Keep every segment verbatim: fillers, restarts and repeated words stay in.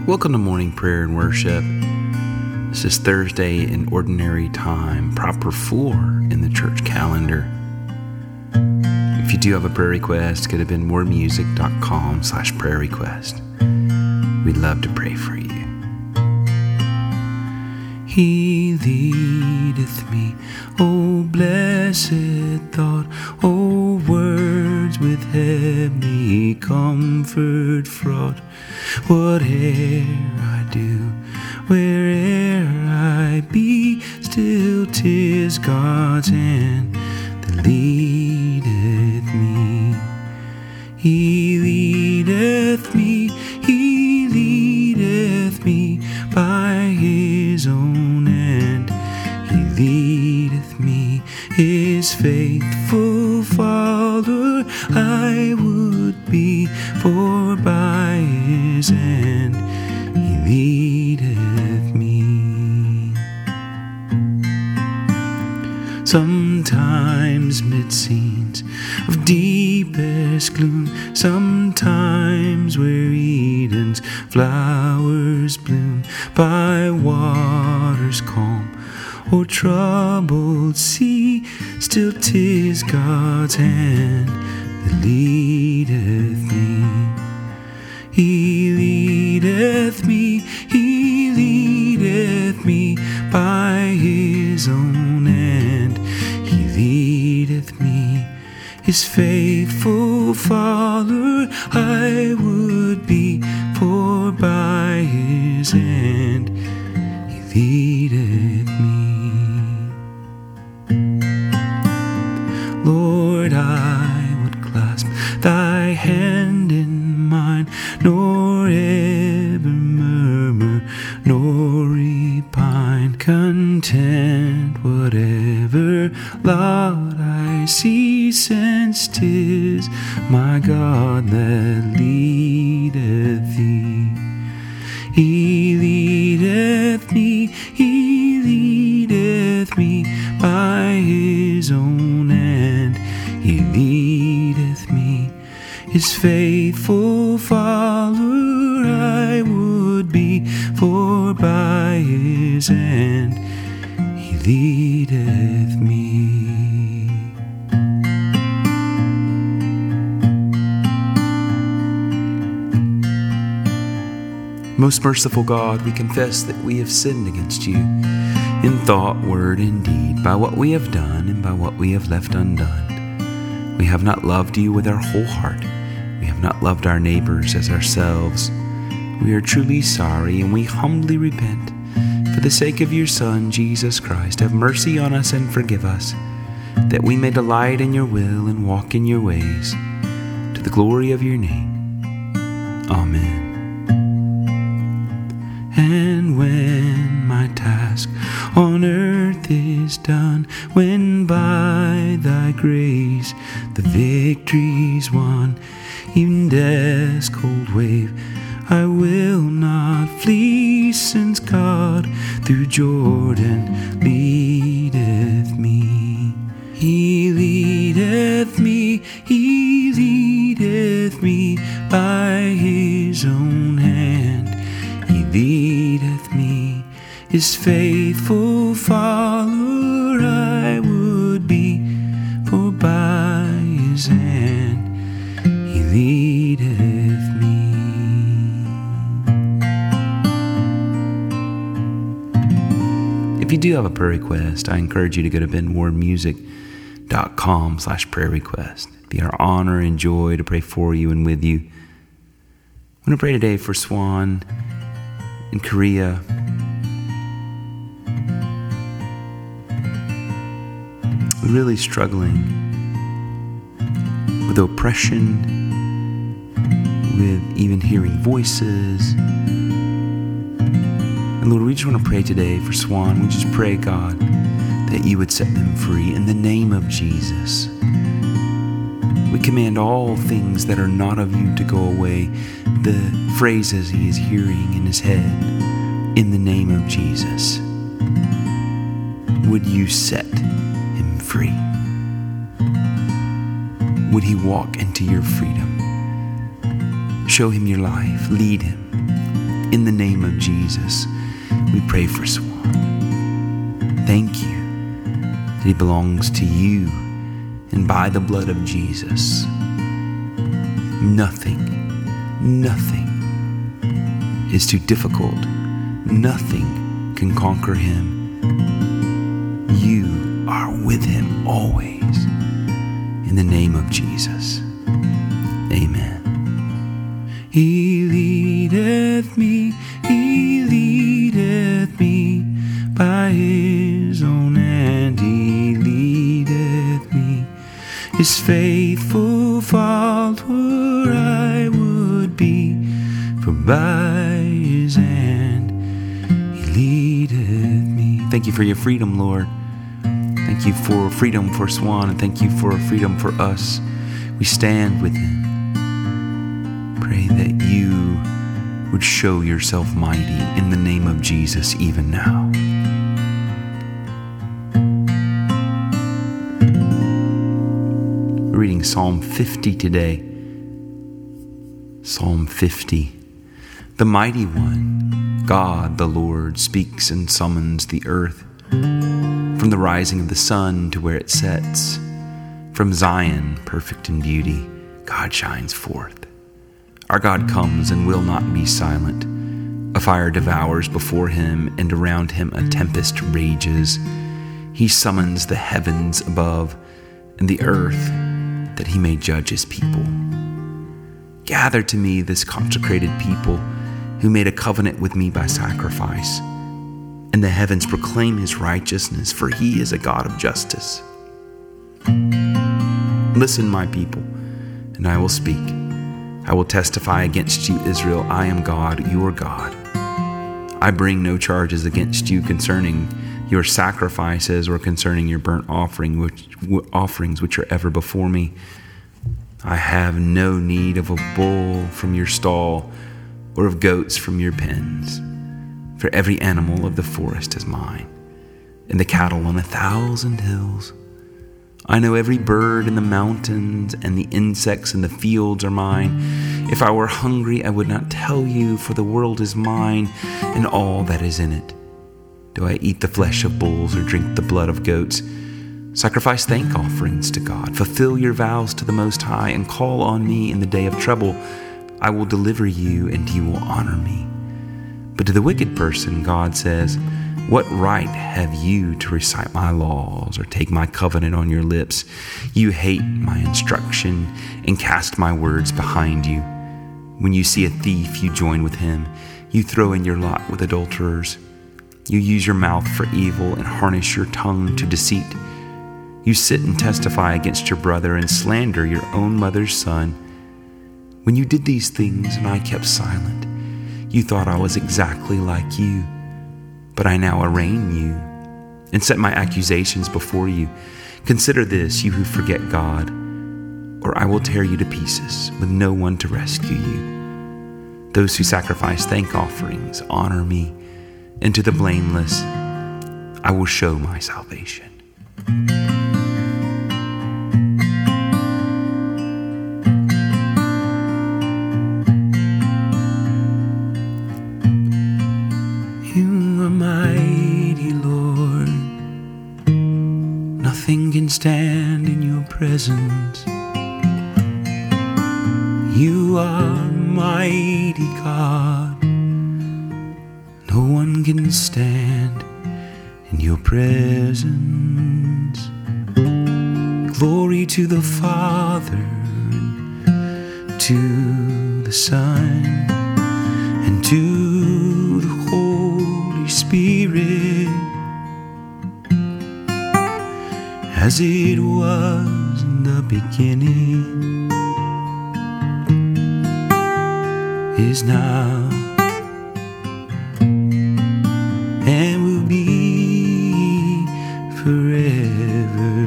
Welcome to Morning Prayer and Worship. This is Thursday in Ordinary Time, proper four in the church calendar. If you do have a prayer request, go to benmoremusic.com slash prayer request. We'd love to pray for you. He leadeth me, O blessed thought, O words with heavenly comfort fraught. Whate'er I do, where'er I be, still 'tis God's hand that leadeth me. He leadeth me, He leadeth me by His own hand. He leadeth me, His faithful follower I would be, for by His hand He leadeth me. Sometimes mid scenes of deepest gloom, sometimes where Eden's flowers bloom, by waters calm or troubled sea, still 'tis God's hand that leadeth me. He leadeth me, He leadeth me by His own hand. He leadeth me, His faithful follower I would be, for by His hand He leadeth me. Lord, I would clasp Thy hand in mine, nor ever murmur, nor repine, content whatever lot I see, since 'tis my God that leadeth thee. He leadeth me, He leadeth me by His own hand. He leadeth me, His faithful follower I would be, for by His hand He leadeth me. Most merciful God, we confess that we have sinned against you in thought, word, and deed, by what we have done and by what we have left undone. We have not loved you with our whole heart. We have not loved our neighbors as ourselves. We are truly sorry, and we humbly repent. For the sake of your Son, Jesus Christ, have mercy on us and forgive us, that we may delight in your will and walk in your ways, to the glory of your name. Amen. And when my task on earth is done, when by thy grace the victory's won, even death's cold wave I will not flee, since God through Jordan leadeth me. He leadeth me, He leadeth me by His own hand. He leadeth me, His faithful follower I would be, for by His hand He leadeth me. If you do have a prayer request, I encourage you to go to benmoremusic.com slash prayer request. It'd be our honor and joy to pray for you and with you. I'm going to pray today for Swan in Korea. Really struggling with oppression, with even hearing voices. And Lord, we just want to pray today for Swan. We just pray, God, that you would set them free in the name of Jesus. We command all things that are not of you to go away, the phrases he is hearing in his head, in the name of Jesus. Would you set him free? Would he walk into your freedom? Show him your life. Lead him in In the name of Jesus, we pray for Swan. Thank you that he belongs to you, and by the blood of Jesus, nothing, nothing is too difficult. Nothing can conquer him. You are with him always. In the name of Jesus, amen. He leadeth me, he leadeth me by his own hand, he leadeth me. His faithful follower I would be, for by his hand he leadeth me. Thank you for your freedom, Lord. Thank you for freedom for Swan, and thank you for freedom for us. We stand with him. Pray that you would show yourself mighty in the name of Jesus even now. We're reading Psalm fifty today. Psalm fifty. The mighty one, God the Lord, speaks and summons the earth. From the rising of the sun to where it sets, from Zion, perfect in beauty, God shines forth. Our God comes and will not be silent. A fire devours before him, and around him a tempest rages. He summons the heavens above and the earth, that he may judge his people. Gather to me this consecrated people, who made a covenant with me by sacrifice. And the heavens proclaim his righteousness, for he is a God of justice. Listen, my people, and I will speak. I will testify against you, Israel. I am God, your God. I bring no charges against you concerning your sacrifices or concerning your burnt offering, which, offerings which are ever before me. I have no need of a bull from your stall or of goats from your pens. For every animal of the forest is mine, and the cattle on a thousand hills. I know every bird in the mountains, and the insects in the fields are mine. If I were hungry, I would not tell you, for the world is mine, and all that is in it. Do I eat the flesh of bulls or drink the blood of goats? Sacrifice thank offerings to God. Fulfill your vows to the Most High, and call on me in the day of trouble. I will deliver you, and you will honor me. But to the wicked person, God says, what right have you to recite my laws or take my covenant on your lips? You hate my instruction and cast my words behind you. When you see a thief, you join with him. You throw in your lot with adulterers. You use your mouth for evil and harness your tongue to deceit. You sit and testify against your brother and slander your own mother's son. When you did these things and I kept silent, you thought I was exactly like you, but I now arraign you and set my accusations before you. Consider this, you who forget God, or I will tear you to pieces with no one to rescue you. Those who sacrifice thank offerings honor me, and to the blameless I will show my salvation. Mighty Lord, nothing can stand in your presence. You are mighty God, no one can stand in your presence. Glory to the Father, and to the Son, and to the Holy Spirit, as it was in the beginning, is now, and will be forever.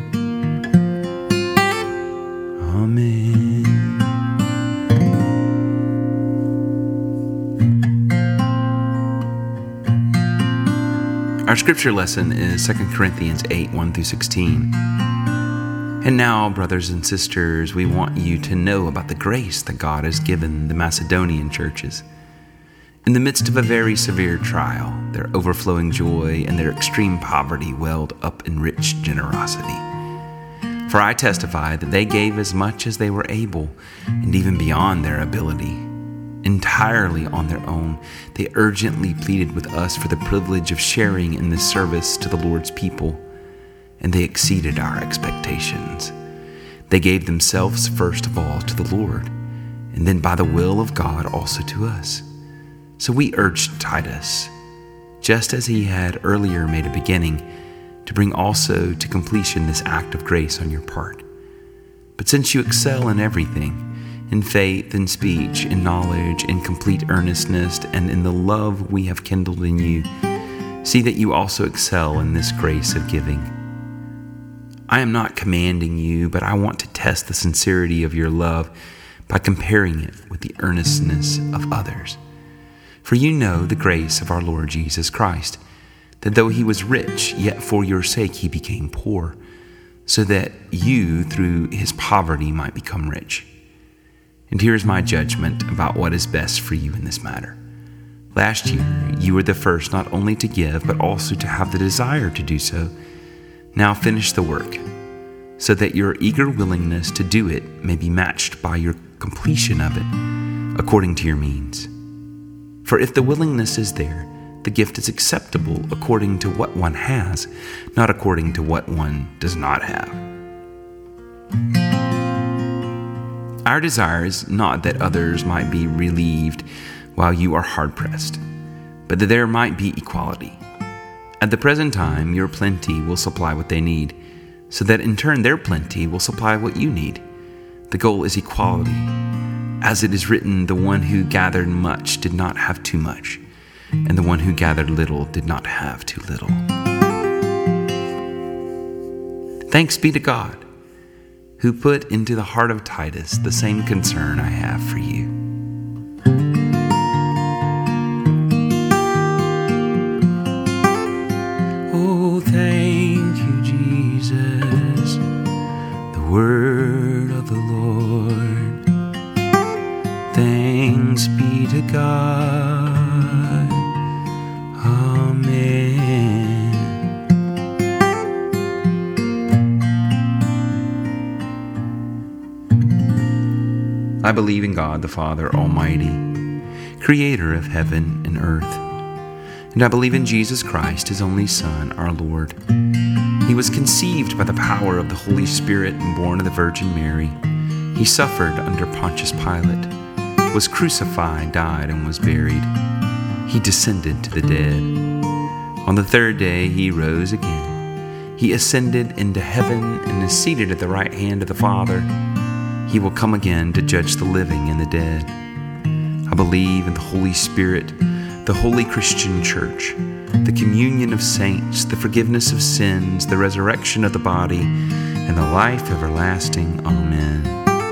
Amen. Our scripture lesson is Second Corinthians eight, one through sixteen. And now, brothers and sisters, we want you to know about the grace that God has given the Macedonian churches. In the midst of a very severe trial, their overflowing joy and their extreme poverty welled up in rich generosity. For I testify that they gave as much as they were able, and even beyond their ability. Entirely on their own, they urgently pleaded with us for the privilege of sharing in this service to the Lord's people, and they exceeded our expectations. They gave themselves first of all to the Lord, and then by the will of God also to us. So we urged Titus, just as he had earlier made a beginning, to bring also to completion this act of grace on your part. But since you excel in everything, in faith, in speech, in knowledge, in complete earnestness, and in the love we have kindled in you, see that you also excel in this grace of giving. I am not commanding you, but I want to test the sincerity of your love by comparing it with the earnestness of others. For you know the grace of our Lord Jesus Christ, that though he was rich, yet for your sake he became poor, so that you through his poverty might become rich. And here is my judgment about what is best for you in this matter. Last year you were the first not only to give, but also to have the desire to do so. Now finish the work, so that your eager willingness to do it may be matched by your completion of it, according to your means. For if the willingness is there, the gift is acceptable according to what one has, not according to what one does not have. Our desire is not that others might be relieved while you are hard-pressed, but that there might be equality. At the present time, your plenty will supply what they need, so that in turn their plenty will supply what you need. The goal is equality. As it is written, the one who gathered much did not have too much, and the one who gathered little did not have too little. Thanks be to God, who put into the heart of Titus the same concern I have for you. Oh, thank you, Jesus, the word of the Lord. Thanks be to God. Amen. I believe in God the Father Almighty, creator of heaven and earth. And I believe in Jesus Christ, his only Son, our Lord. He was conceived by the power of the Holy Spirit and born of the Virgin Mary. He suffered under Pontius Pilate, was crucified, died, and was buried. He descended to the dead. On the third day he rose again. He ascended into heaven and is seated at the right hand of the Father. He will come again to judge the living and the dead. I believe in the Holy Spirit, the holy Christian Church, the communion of saints, the forgiveness of sins, the resurrection of the body, and the life everlasting. Amen.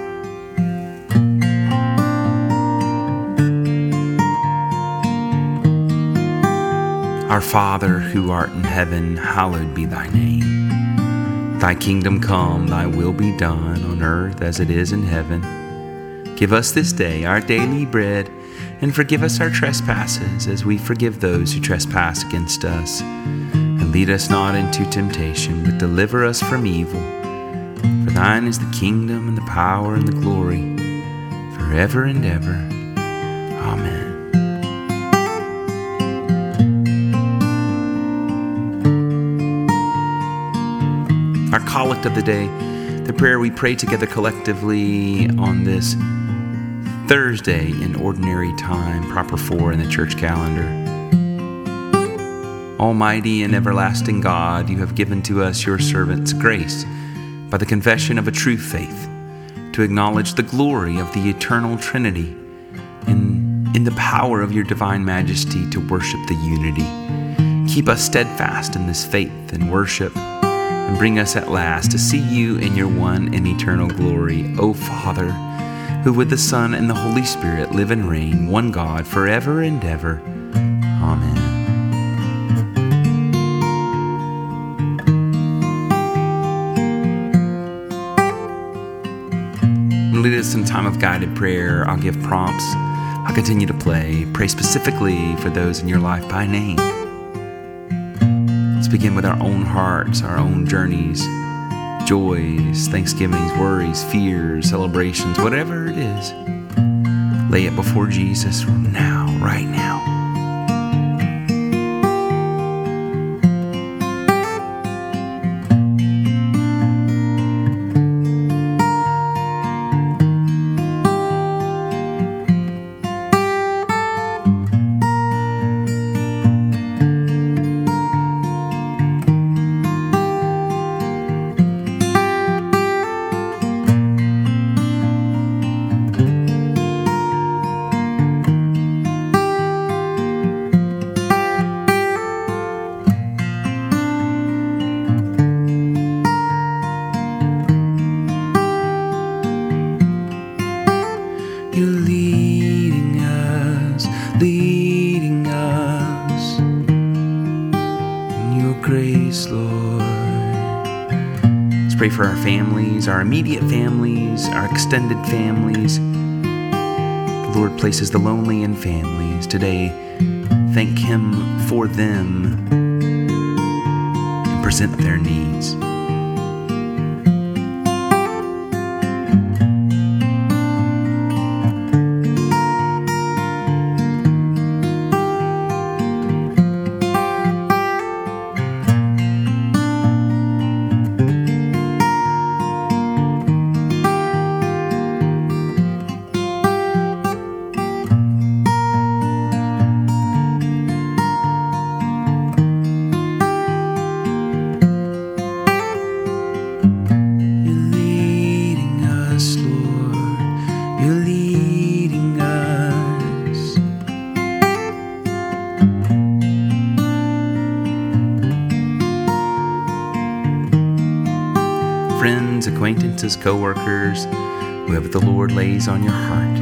Our Father, who art in heaven, hallowed be thy name. Thy kingdom come, thy will be done on earth as it is in heaven. Give us this day our daily bread, and forgive us our trespasses as we forgive those who trespass against us. And lead us not into temptation, but deliver us from evil. For thine is the kingdom and the power and the glory, forever and ever. Amen. Our collect of the day, the prayer we pray together collectively on this Thursday in ordinary time, proper for in the church calendar. Almighty and everlasting God, you have given to us, your servants, grace by the confession of a true faith to acknowledge the glory of the eternal Trinity and in the power of your divine majesty to worship the unity. Keep us steadfast in this faith and worship, and bring us at last to see you in your one and eternal glory, O Father, who with the Son and the Holy Spirit live and reign, one God, forever and ever. Amen. Lead us in time of guided prayer. I'll give prompts. I'll continue to play. Pray specifically for those in your life by name. Let's begin with our own hearts, our own journeys, joys, thanksgivings, worries, fears, celebrations, whatever it is. Lay it before Jesus now, right now. You're leading us, leading us in your grace, Lord. Let's pray for our families, our immediate families, our extended families. The Lord places the lonely in families. Today, thank Him for them and present their needs. Friends, acquaintances, co-workers, whoever the Lord lays on your heart.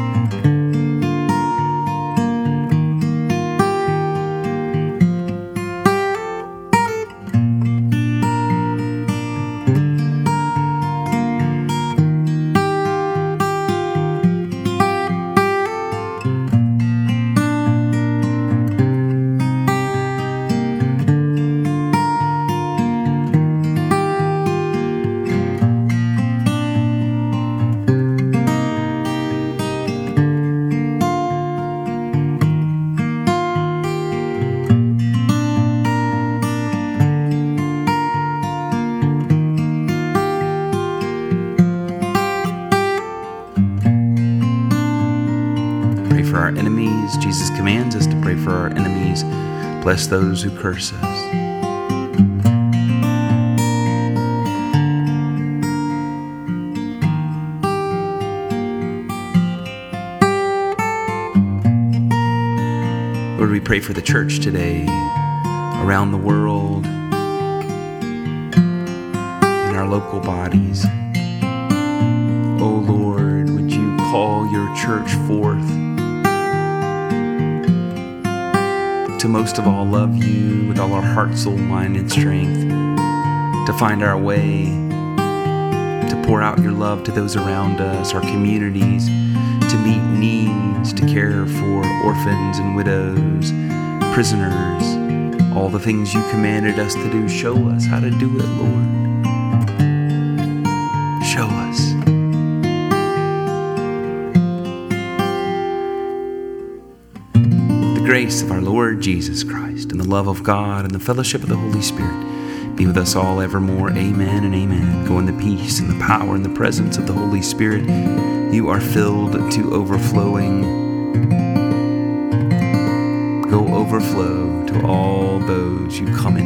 Pray for our enemies. Jesus commands us to pray for our enemies. Bless those who curse us. Lord, we pray for the church today, around the world, in our local bodies. Oh Lord, would you call your church forth to most of all love you with all our heart, soul, mind, and strength, to find our way, to pour out your love to those around us, our communities, to meet needs, to care for orphans and widows, prisoners, all the things you commanded us to do. Show us how to do it, Lord. Show us. The grace of our Lord Jesus Christ and the love of God and the fellowship of the Holy Spirit be with us all evermore. Amen and amen. Go in the peace and the power and the presence of the Holy Spirit. You are filled to overflowing. Go overflow to all those you come